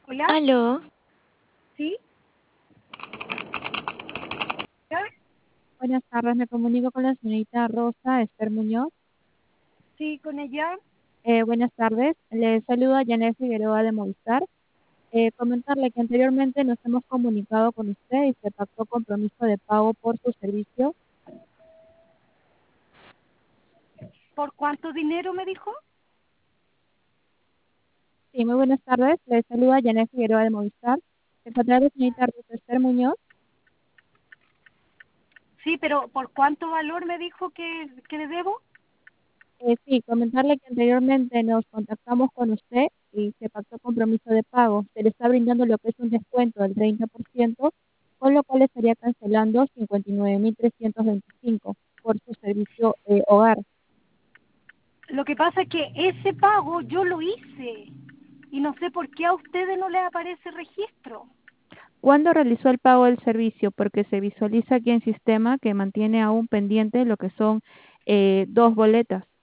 Hola, Aló, ¿sí? ¿Ya? Buenas tardes, me comunico con la señorita Rosa Esther Muñoz. Sí, con ella. Buenas tardes, le saluda Janet Figueroa de Movistar. Comentarle que anteriormente nos hemos comunicado con usted y se pactó compromiso de pago por su servicio. ¿Por cuánto dinero me dijo? Sí, muy buenas tardes, le saluda Janet Figueroa de Movistar. Se encontrará la señorita Rosa Esther Muñoz. Sí, pero ¿por cuánto valor me dijo que le debo? Sí, comentarle que anteriormente nos contactamos con usted y se pactó compromiso de pago. Se le está brindando lo que es un descuento del 30%, con lo cual estaría cancelando 59.325 por su servicio hogar. Lo que pasa es que ese pago yo lo hice y no sé por qué a ustedes no les aparece registro. ¿Cuándo realizó el pago del servicio? Porque se visualiza aquí en sistema que mantiene aún pendiente lo que son dos boletas.